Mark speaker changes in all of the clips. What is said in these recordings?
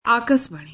Speaker 1: आकाशवाणी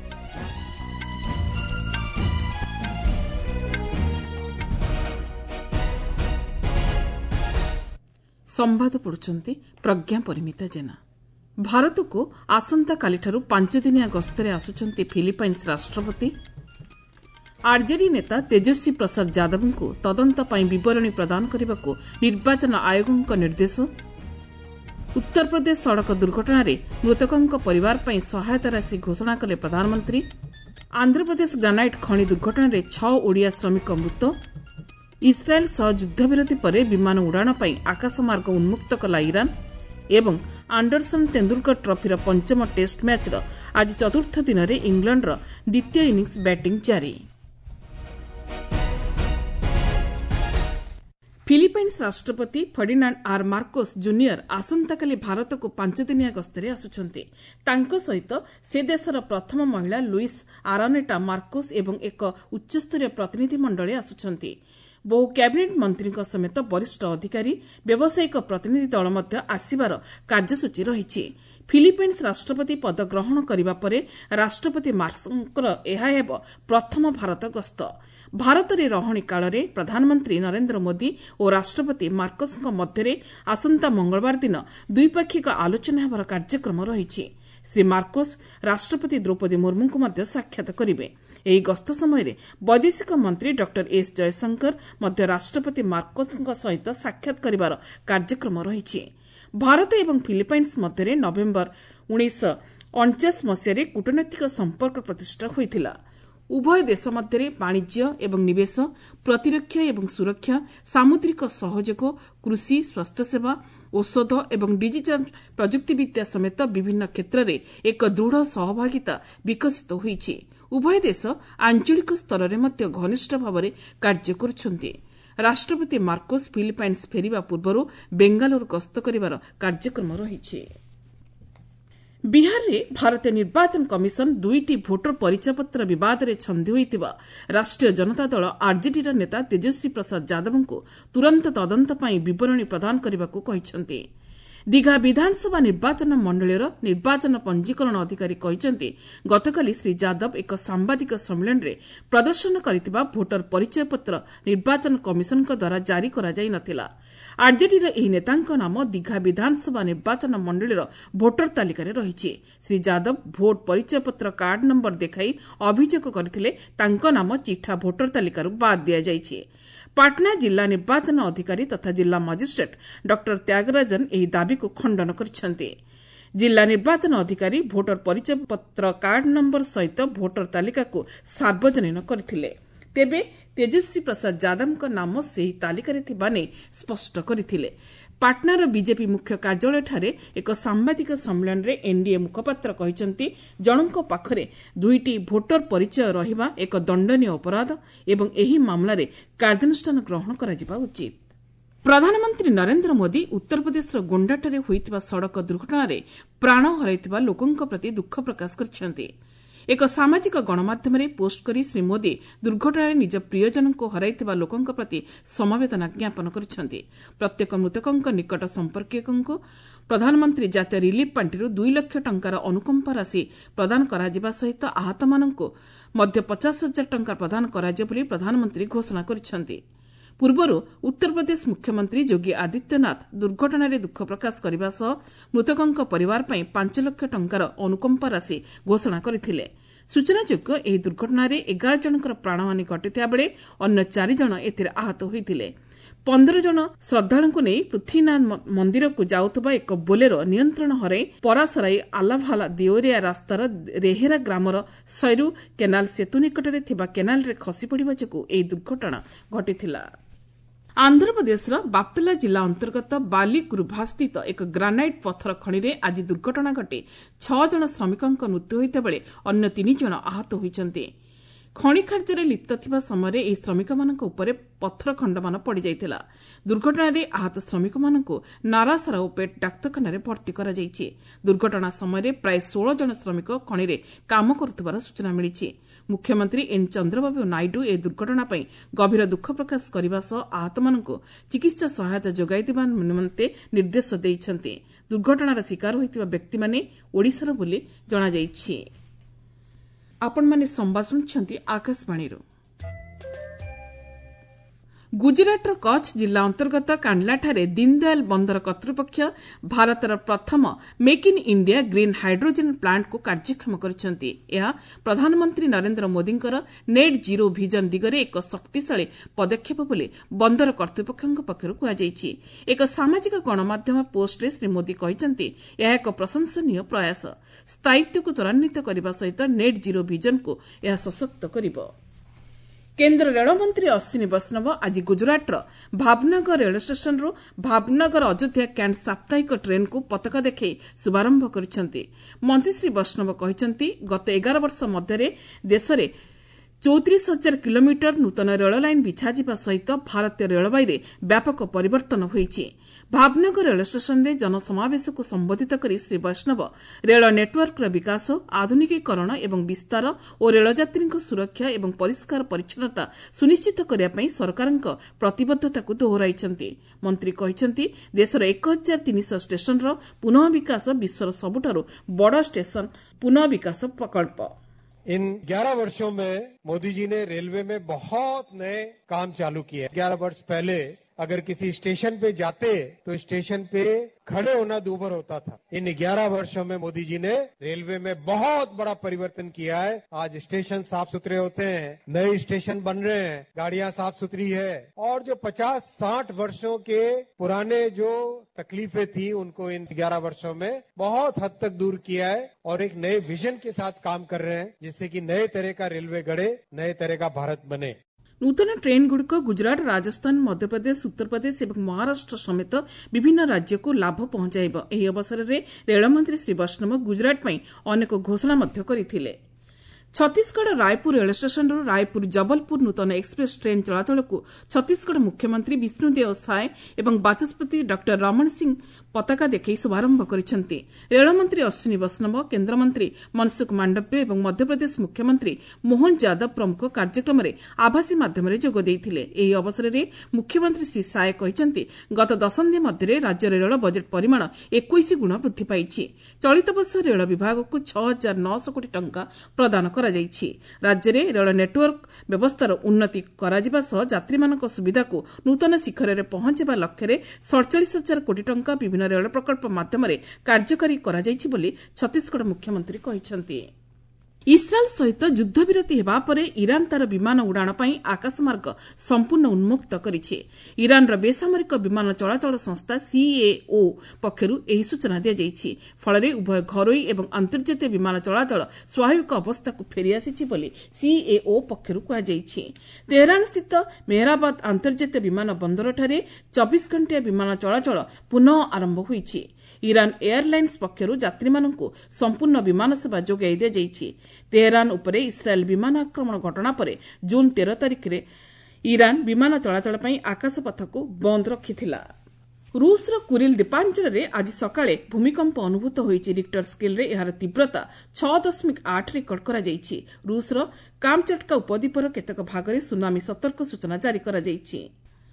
Speaker 1: संवाद पढ़ुचंती प्रज्ञा परिमिता जेना। भारत को आसंता कालिठारु 5 दिनिया गस्तरे आसुचंती फिलिपाइन्स राष्ट्रपति। आरजेडी नेता तेजस्वी प्रसाद यादव को तदंत पई विवरणी प्रदान करने निर्वाचन आयोग निर्देश। उत्तर प्रदेश सड़क दुर्घटना रे मृतकों परिवार पई सहायता राशि घोषणा कले प्रधानमंत्री। आंध्र प्रदेश ग्रानाइट खनि दुर्घटना रे 6 ओडिया श्रमिक मृत। इस्राएल सह युद्धविरति परे विमान उड़ाण पई आकाशमार्ग उन्मुक्त कला ईरान। एवं आंडरसन तेंदुलकर ट्रॉफीर 5म टेस्ट मैचर आज चतुर्थ दिन में इंग्लैंडर द्वितीय इनिंग्स बैटिंग जारी। फिलिपाइन्स राष्ट्रपति फर्डिनांड आर मार्कोस जूनियर आसंताकाली भारत को 5 दिनिया गस्तरे आसुछंती। तांको सहित से देशर प्रथम महिला लुइस आरानेटा मार्कोस एवं एक उच्चस्तरीय प्रतिनिधि मंडली आसुछंती। बहु कैबिनेट मंत्री समेत वरिष्ठ अधिकारी व्यावसायिक प्रतिनिधि दल मध्य आसिबार कार्यसूची रही। फिलिपाइन्स राष्ट्रपति पद ग्रहण करने परे राष्ट्रपति मार्कोसंकर यह हेब प्रथम भारत गस्त। भारत रे रहणी काल रे प्रधानमंत्री नरेंद्र मोदी और राष्ट्रपति मार्कोसंक मध्य आसंता मंगलवार दिन द्विपाक्षिक आलोचना हेबार कार्यक्रम रही। श्री मार्कोस राष्ट्रपति द्रौपदी मुर्मू को मध्य साक्षात करिवे। एही गस्त समय वैदेशिक मंत्री डॉक्टर एस जयशंकर मध्य राष्ट्रपति मार्कोसंक सहित साक्षात करिवार कार्यक्रम रही। भारत एवं फिलिपाइन्स मध्य नवेम्बर 1949 मसीह कूटनैतिक संपर्क प्रतिष्ठा होइथिला। उभय देश मध्य वाणिज्य एवं निवेश, प्रतिरक्षा एवं सुरक्षा, सामुद्रिक सहयोग, कृषि, स्वास्थ्यसेवा, औषध एवं डिजिटल प्रजुक्तिविद्या समेत विभिन्न क्षेत्र में एक दृढ़ सहभागिता विकसित होईछि। उभय देश आंचलिक स्तर में मध्य घनिष्ठ भाव कार्य करुछन्ति। राष्ट्रपति मार्कोस फिलिपाइन्स फेरिबा पूर्व बेंगालुरु गस्त करिवार कार्यक्रम रही। बिहार रे भारतीय निर्वाचन कमिशन 2टी भोटर परिचयपत्र विवाद रे छंदी होइतिबा राष्ट्रीय जनता दल आरजेडी नेता तेजस्वी प्रसाद यादव को तुरंत तदंत पई विवरणी प्रदान करबाकू कहिसंती। दीघा विधानसभा निर्वाचन मंडलीर निर्वाचन पंजीकरण अधिकारी कहिसंती गतकाली श्री यादव एक सांबादिक सम्मेलन रे प्रदर्शन करथिबा भोटर परिचयपत्र निर्वाचन कमिशन द्वारा जारी करा जाई नथिला। आरजेडीर एही नेतांक नाम दीघा विधानसभा निर्वाचन मंडलीर भोटर तालिका रही। श्री यादव भोट परिचयपत्र कार्ड नंबर देखाई अभियोग करथिले तांक नाम चिठा भोटर तालिकारु बाद दिया जाइछि। पाटना जिला निर्वाचन अधिकारी तथा जिला मजिस्ट्रेट डॉक्टर त्यागराजन एही दाबी को खंडन करिसेंती। जिला निर्वाचन अधिकारी भोटर परिचयपत्र कार्ड नंबर सहित भोटर तालिका को सार्वजनीन करथिले। तेबे तेजस्वी प्रसाद यादव नाम सेही तालिका रे थिबा नै स्पष्ट करथिले। पाटनार बीजेपी मुख्य कार्यालय ठारे एक सांबादिक सम्मेलन रे एनडीए मुखपात्र कहिसंती जनक पाखरे 2टी भोटर परिचय रहिबा एक दंडनीय अपराध एवं एही मामला रे कार्यानुष्ठान ग्रहण कराजिबा उचित। प्रधानमंत्री नरेंद्र मोदी उत्तर प्रदेश गोंडाठारे होइतिबा सड़क दुर्घटना रे प्राण हराइतिबा लोकंक प्रति दुख प्रकाश करछन्ती। एक सामाजिक गणमाध्यम पोस्ट करी श्री मोदी दुर्घटना निज प्रियजन को हराइतिबा लोकंक प्रति समवेदना ज्ञापन करछन्ती। प्रत्येक मृतकंक निकट संपर्कीयकंक प्रधानमंत्री जातीय रिलीफ पांठिरु 2 लाख टंकार अनुकंपा राशि प्रदान कराजिबा सहित आहत माननकु मध्य 50,000 टंका प्रदान कराजिबा बोली प्रधानमंत्री घोषणा करछन्ती। पूर्वरु उत्तर प्रदेश मुख्यमंत्री योगी आदित्यनाथ दुर्घटना रे दुख प्रकाश करने सह मृतकों परिवार पई 5 लाख टंकार अनुकंपा राशि घोषणा करथिले। सूचनायोग्य एही दुर्घटना रे 11 जनकर प्राणहानि घटिथिबा बेले अन्य 4 जन एथिरे आहत होइथिले। 15 जन श्रद्धालुଙ୍କୁ ନେଇ ପୃଥ୍ୱୀନାଥ ମନ୍ଦିରକୁ ଯାଉଥିବା ଏକ ବୋଲେରୋ ନିୟନ୍ତ୍ରଣ ହରାଇ ପରାସରାଇ ଆଲାଭାଲା ଦିଓରିଆ ରାସ୍ତାର ରେହେରା ଗ୍ରାମର ସୈରୁ କେନାଲ ସେତୁ ନିକଟରେ ଥିବା କେନାଲରେ ଖସି ପଡ଼ିବା ଯୋଗୁଁ ଏହି ଦୁର୍ଘଟଣା ଘଟିଥିଲା। आंध्रप्रदेशर बाप्तला जिला अंतर्गत बालीकुरुभास्थित एक ग्रानाइट पत्थर खଣି आज दुर्घटना घटी 6 जन श्रमिकों मृत्यु होता बेले अन्य 3 जन आहत होइछन्ति। ଖଣି କାର୍ଯ୍ୟରେ ଲିପ୍ତ ଥିବା ସମୟରେ ଏହି ଶ୍ରମିକମାନଙ୍କ ଉପରେ ପଥର ଖଣ୍ଡମାନ ପଡ଼ିଯାଇଥିଲା। ଦୁର୍ଘଟଣାରେ ଆହତ ଶ୍ରମିକମାନଙ୍କୁ ନାରାସାରା ଓ ପେଟ୍ ଡାକ୍ତରଖାନାରେ ଭର୍ତ୍ତି କରାଯାଇଛି। ଦୁର୍ଘଟଣା ସମୟରେ ପ୍ରାୟ 16 ଜଣ ଶ୍ରମିକ ଖଣିରେ କାମ କରୁଥିବାର ସୂଚନା ମିଳିଛି। ମୁଖ୍ୟମନ୍ତ୍ରୀ ଏନ୍ ଚନ୍ଦ୍ରବାବୁ ନାଇଡୁ ଏହି ଦୁର୍ଘଟଣା ପାଇଁ ଗଭୀର ଦୁଃଖ ପ୍ରକାଶ କରିବା ସହ ଆହତମାନଙ୍କୁ ଚିକିତ୍ସା ସହାୟତା ଯୋଗାଇ ଦେବା ନିମନ୍ତେ ନିର୍ଦ୍ଦେଶ ଦେଇଛନ୍ତି। ଦୁର୍ଘଟଣାର ଶିକାର ହୋଇଥିବା ବ୍ୟକ୍ତିମାନେ ଓଡ଼ିଶାର ବୋଲି ଜଣାଯାଇଛି। ଆପଣମାନେ ସମ୍ବାଦ ଶୁଣୁଛନ୍ତି ଆକାଶବାଣୀରୁ। ଗୁଜରାଟର କଚ୍ଛ ଜିଲ୍ଲା ଅନ୍ତର୍ଗତ କାଣ୍ଡଲାଠାରେ ଦୀନଦୟାଲ ବନ୍ଦର କର୍ତ୍ତୃପକ୍ଷ ଭାରତର ପ୍ରଥମ make in India green hydrogen ପ୍ଲାଣ୍ଟକୁ କାର୍ଯ୍ୟକ୍ଷମ କରିଛନ୍ତି। ଏହା ପ୍ରଧାନମନ୍ତ୍ରୀ ନରେନ୍ଦ୍ର ମୋଦିଙ୍କର ନେଟ୍ ଜିରୋ ଭିଜନ ଦିଗରେ ଏକ ଶକ୍ତିଶାଳୀ ପଦକ୍ଷେପ ବୋଲି ବନ୍ଦର କର୍ତ୍ତୃପକ୍ଷଙ୍କ ପକ୍ଷରୁ କୁହାଯାଇଛି। ଏକ ସାମାଜିକ ଗଣମାଧ୍ୟମ ପୋଷ୍ଟରେ ଶ୍ରୀ ମୋଦି କହିଛନ୍ତି, ଏହା ଏକ ପ୍ରଶଂସନୀୟ ପ୍ରୟାସ। ସ୍ଥାୟିତ୍ୱକୁ ତ୍ୱରାନ୍ୱିତ କରିବା ସହିତ ନେଟ୍ ଜିରୋ ଭିଜନକୁ ଏହା ସଶକ୍ତ କରିବ। କେନ୍ଦ୍ର ରେଳମନ୍ତ୍ରୀ ଅଶ୍ୱିନୀ ବୈଷ୍ଣବ ଆଜି ଗୁଜରାଟର ଭାବନଗର ରେଳ ଷ୍ଟେସନରୁ ଭାବନଗର ଅଯୋଧ୍ୟା କ୍ୟାଣ୍ଟ ସାପ୍ତାହିକ ଟ୍ରେନ୍କୁ ପତାକା ଦେଖାଇ ଶୁଭାରମ୍ଭ କରିଛନ୍ତି। ମନ୍ତ୍ରୀ ଶ୍ରୀ ବୈଷ୍ଣବ କହିଛନ୍ତି, ଗତ 11 ବର୍ଷ ମଧ୍ୟରେ ଦେଶରେ 34,000 କିଲୋମିଟର ନୂତନ ରେଳ ଲାଇନ୍ ବିଛାଯିବା ସହିତ ଭାରତୀୟ ରେଳବାଇରେ ବ୍ୟାପକ ପରିବର୍ତ୍ତନ ହୋଇଛି। ଭାବନଗର ରେଳ ଷ୍ଟେସନରେ ଜନସମାବେଶକୁ ସମ୍ବୋଧିତ କରି ଶ୍ରୀ ବୈଷ୍ଣବ ରେଳ ନେଟୱାର୍କର ବିକାଶ, ଆଧୁନିକୀକରଣ ଏବଂ ବିସ୍ତାର ଓ ରେଳଯାତ୍ରୀଙ୍କ ସୁରକ୍ଷା ଏବଂ ପରିଷ୍କାର ପରିଚ୍ଛନ୍ନତା ସୁନିଶ୍ଚିତ କରିବା ପାଇଁ ସରକାରଙ୍କ ପ୍ରତିବଦ୍ଧତାକୁ ଦୋହରାଇଛନ୍ତି। ମନ୍ତ୍ରୀ କହିଛନ୍ତି, ଦେଶର 1,300 ଷ୍ଟେସନର ପୁନଃ ବିକାଶ ବିଶ୍ୱର ସବୁଠାରୁ ବଡ଼ ଷ୍ଟେସନ ପୁନଃ ବିକାଶ ପ୍ରକଳ୍ପ।
Speaker 2: इन 11 वर्षों में मोदी जी ने रेलवे में बहुत नए काम चालू किए। 11 वर्ष पहले अगर किसी स्टेशन पे जाते तो स्टेशन पे खड़े होना दूभर होता था। इन 11 वर्षों में मोदी जी ने रेलवे में बहुत बड़ा परिवर्तन किया है। आज स्टेशन साफ सुथरे होते हैं, नए स्टेशन बन रहे हैं, गाड़ियां साफ सुथरी है और जो 50-60 वर्षों के पुराने जो तकलीफें थी उनको इन 11 वर्षों में बहुत हद तक दूर किया है और एक नए विजन के साथ काम कर रहे हैं, जिससे कि नए तरह का रेलवे गढ़े, नए तरह का भारत बने।
Speaker 1: ନୂତନ ଟ୍ରେନ୍ଗୁଡ଼ିକ ଗୁଜରାଟ, ରାଜସ୍ଥାନ, ମଧ୍ୟପ୍ରଦେଶ, ଉତ୍ତରପ୍ରଦେଶ ଏବଂ ମହାରାଷ୍ଟ୍ର ସମେତ ବିଭିନ୍ନ ରାଜ୍ୟକୁ ଲାଭ ପହଞ୍ଚାଇବ। ଏହି ଅବସରରେ ରେଳମନ୍ତ୍ରୀ ଶ୍ରୀ ବୈଷ୍ଣବ ଗୁଜରାଟ ପାଇଁ ଅନେକ ଘୋଷଣା ମଧ୍ୟ କରିଥିଲେ। ଛତିଶଗଡ଼ ରାୟପୁର ରେଳ ଷ୍ଟେସନରୁ ରାୟପୁର ଜବଲପୁର ନୂତନ ଏକ୍ସପ୍ରେସ୍ ଟ୍ରେନ୍ ଚଳାଚଳକୁ ଛତିଶଗଡ଼ ମୁଖ୍ୟମନ୍ତ୍ରୀ ବିଷ୍ଣୁଦେଓ ସାଏ ଏବଂ ବାଚସ୍ପତି ଡକ୍ଟର ରମଣ ସିଂ ପତାକା ଦେଖାଇ ଶୁଭାରମ୍ଭ କରିଛନ୍ତି। ରେଳମନ୍ତ୍ରୀ ଅଶ୍ୱିନୀ ବୈଷ୍ଣବ, କେନ୍ଦ୍ରମନ୍ତ୍ରୀ ମନସୁଖ ମାଣ୍ଡବ୍ୟ ଏବଂ ମଧ୍ୟପ୍ରଦେଶ ମୁଖ୍ୟମନ୍ତ୍ରୀ ମୋହନ ଯାଦବ ପ୍ରମୁଖ କାର୍ଯ୍ୟକ୍ରମରେ ଆଭାସୀ ମାଧ୍ୟମରେ ଯୋଗ ଦେଇଥିଲେ। ଏହି ଅବସରରେ ମୁଖ୍ୟମନ୍ତ୍ରୀ ଶ୍ରୀ ସାଏ କହିଛନ୍ତି, ଗତ ଦଶନ୍ଧି ମଧ୍ୟରେ ରାଜ୍ୟର ରେଳ ବଜେଟ୍ ପରିମାଣ 21 ଗୁଣ ବୃଦ୍ଧି ପାଇଛି। ଚଳିତ ବର୍ଷ ରେଳ ବିଭାଗକୁ 6,900 କୋଟି ଟଙ୍କା ପ୍ରଦାନ କରାଯାଇଛି। ରାଜ୍ୟରେ ରେଳ ନେଟୱାର୍କ ବ୍ୟବସ୍ଥାର ଉନ୍ନତି କରାଯିବା ସହ ଯାତ୍ରୀମାନଙ୍କ ସୁବିଧାକୁ ନୂତନ ଶିଖରରେ ପହଞ୍ଚାଇବା ଲକ୍ଷ୍ୟରେ 47,000 କୋଟି ଟଙ୍କା ବିଭିନ୍ନ ରେଳ ପ୍ରକଳ୍ପ ମାଧ୍ୟମରେ କାର୍ଯ୍ୟକାରୀ କରାଯାଇଛି ବୋଲି ଛତିଶଗଡ଼ ମୁଖ୍ୟମନ୍ତ୍ରୀ କହିଛନ୍ତି। ଇସ୍ରାଏଲ୍ ସହିତ ଯୁଦ୍ଧବିରତି ହେବା ପରେ ଇରାନ୍ ତାର ବିମାନ ଉଡ଼ାଣ ପାଇଁ ଆକାଶମାର୍ଗ ସମ୍ପୂର୍ଣ୍ଣ ଉନ୍ମୁକ୍ତ କରିଛି। ଇରାନ୍ର ବେସାମରିକ ବିମାନ ଚଳାଚଳ ସଂସ୍ଥା ସିଏଓ ପକ୍ଷରୁ ଏହି ସୂଚନା ଦିଆଯାଇଛି। ଫଳରେ ଉଭୟ ଘରୋଇ ଏବଂ ଅନ୍ତର୍ଜାତୀୟ ବିମାନ ଚଳାଚଳ ସ୍ୱାଭାବିକ ଅବସ୍ଥାକୁ ଫେରିଆସିଛି ବୋଲି ସିଏଓ ପକ୍ଷରୁ କୁହାଯାଇଛି। ତେହେରାନସ୍ଥିତ ମେହରାବାଦ ଅନ୍ତର୍ଜାତୀୟ ବିମାନ ବନ୍ଦରଠାରେ 24 ଘଣ୍ଟିଆ ବିମାନ ଚଳାଚଳ ପୁନଃ ଆରମ୍ଭ ହୋଇଛି। ଇରାନ୍ ଏୟାରଲାଇନ୍ସ ପକ୍ଷରୁ ଯାତ୍ରୀମାନଙ୍କୁ ସମ୍ପୂର୍ଣ୍ଣ ବିମାନ ସେବା ଯୋଗାଇ ଦିଆଯାଇଛି। ତେହେରାନ ଉପରେ ଇସ୍ରାଏଲ୍ ବିମାନ ଆକ୍ରମଣ ଘଟଣା ପରେ ଜୁନ୍ 13 ତାରିଖରେ ଇରାନ୍ ବିମାନ ଚଳାଚଳ ପାଇଁ ଆକାଶପଥକୁ ବନ୍ଦ ରଖିଥିଲା। ରୁଷ୍ର କୁରିଲ୍ ଦ୍ୱୀପାଞ୍ଚଳରେ ଆଜି ସକାଳେ ଭୂମିକମ୍ପ ଅନୁଭୂତ ହୋଇଛି। ରିକ୍ଟର ସ୍କେଲ୍ରେ ଏହାର ତୀବ୍ରତା 6.8 ରେକର୍ଡ କରାଯାଇଛି। ରୁଷ୍ର କାମଚଟ୍କା ଉପଦ୍ୱୀପର କେତେକ ଭାଗରେ ସୁନାମି ସତର୍କ ସୂଚନା ଜାରି କରାଯାଇଛି।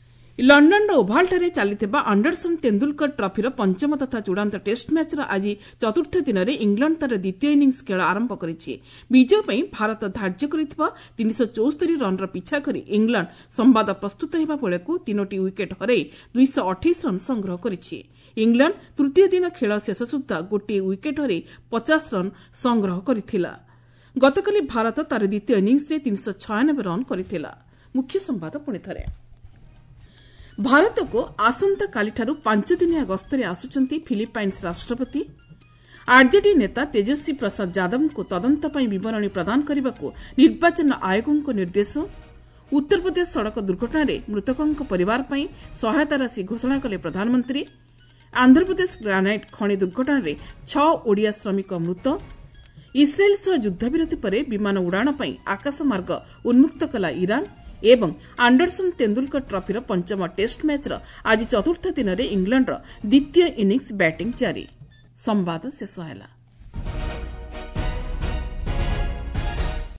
Speaker 1: ଲଣ୍ଡନର ଓଭାଲଠାରେ ଚାଲିଥିବା ଆଣ୍ଡରସନ୍ ତେନ୍ଦୁଲକର ଟ୍ରଫିର ପଞ୍ଚମ ତଥା ଚୂଡ଼ାନ୍ତ ଟେଷ୍ଟ ମ୍ୟାଚ୍ର ଆଜି ଚତୁର୍ଥ ଦିନରେ ଇଂଲଣ୍ଡ ତାର ଦ୍ୱିତୀୟ ଇନିଂସ ଖେଳ ଆରମ୍ଭ କରିଛି। ବିଜୟ ପାଇଁ ଭାରତ ଧାର୍ଯ୍ୟ କରିଥିବା 374 ରନ୍ର ପିଛା କରି ଇଂଲଣ୍ଡ ସମ୍ବାଦ ପ୍ରସ୍ତୁତ ହେବା ବେଳକୁ 3ଟି ୱିକେଟ୍ ହରାଇ 228 ରନ୍ ସଂଗ୍ରହ କରିଛି। ଇଂଲଣ୍ଡ ତୃତୀୟ ଦିନ ଖେଳ ଶେଷ ସୁଦ୍ଧା ଗୋଟିଏ ୱିକେଟ୍ ହରାଇ 50 ରନ୍ ସଂଗ୍ରହ କରିଥିଲା। ଗତକାଲି ଭାରତ ତାର ଦ୍ୱିତୀୟ ଇନିଂସରେ 396 ରନ୍ କରିଥିଲା। ମୁଖ୍ୟ ସମ୍ବାଦ ପୁଣିଥରେ। ଭାରତକୁ ଆସନ୍ତାକାଲିଠାରୁ 5 ଦିନିଆ ଗସ୍ତରେ ଆସୁଛନ୍ତି ଫିଲିପାଇନ୍ସ ରାଷ୍ଟ୍ରପତି। ଆର୍ଜେଡି ନେତା ତେଜସ୍ୱୀ ପ୍ରସାଦ ଯାଦବଙ୍କୁ ତଦନ୍ତ ପାଇଁ ବିବରଣୀ ପ୍ରଦାନ କରିବାକୁ ନିର୍ବାଚନ ଆୟୋଗଙ୍କ ନିର୍ଦ୍ଦେଶ। ଉତ୍ତରପ୍ରଦେଶ ସଡ଼କ ଦୁର୍ଘଟଣାରେ ମୃତକଙ୍କ ପରିବାର ପାଇଁ ସହାୟତା ରାଶି ଘୋଷଣା କଲେ ପ୍ରଧାନମନ୍ତ୍ରୀ। ଆନ୍ଧ୍ରପ୍ରଦେଶ ଗ୍ରାନାଇଟ୍ ଖଣି ଦୁର୍ଘଟଣାରେ 6 ଓଡ଼ିଆ ଶ୍ରମିକ ମୃତ। ଇସ୍ରାଏଲ ସହ ଯୁଦ୍ଧବିରତି ପରେ ବିମାନ ଉଡ଼ାଣ ପାଇଁ ଆକାଶମାର୍ଗ ଉନ୍ମୁକ୍ତ କଲା ଇରାନ ଏବଂ ଆଣ୍ଡରସନ୍ ତେନ୍ଦୁଲକର ଟ୍ରଫିର ପଞ୍ଚମ ଟେଷ୍ଟ ମ୍ୟାଚ୍ର ଆଜି ଚତୁର୍ଥ ଦିନରେ ଇଂଲଣ୍ଡର ଦ୍ୱିତୀୟ ଇନିଂସ ବ୍ୟାଟିଂ ଜାରି। ସମ୍ବାଦ ଶେଷ ହେଲା।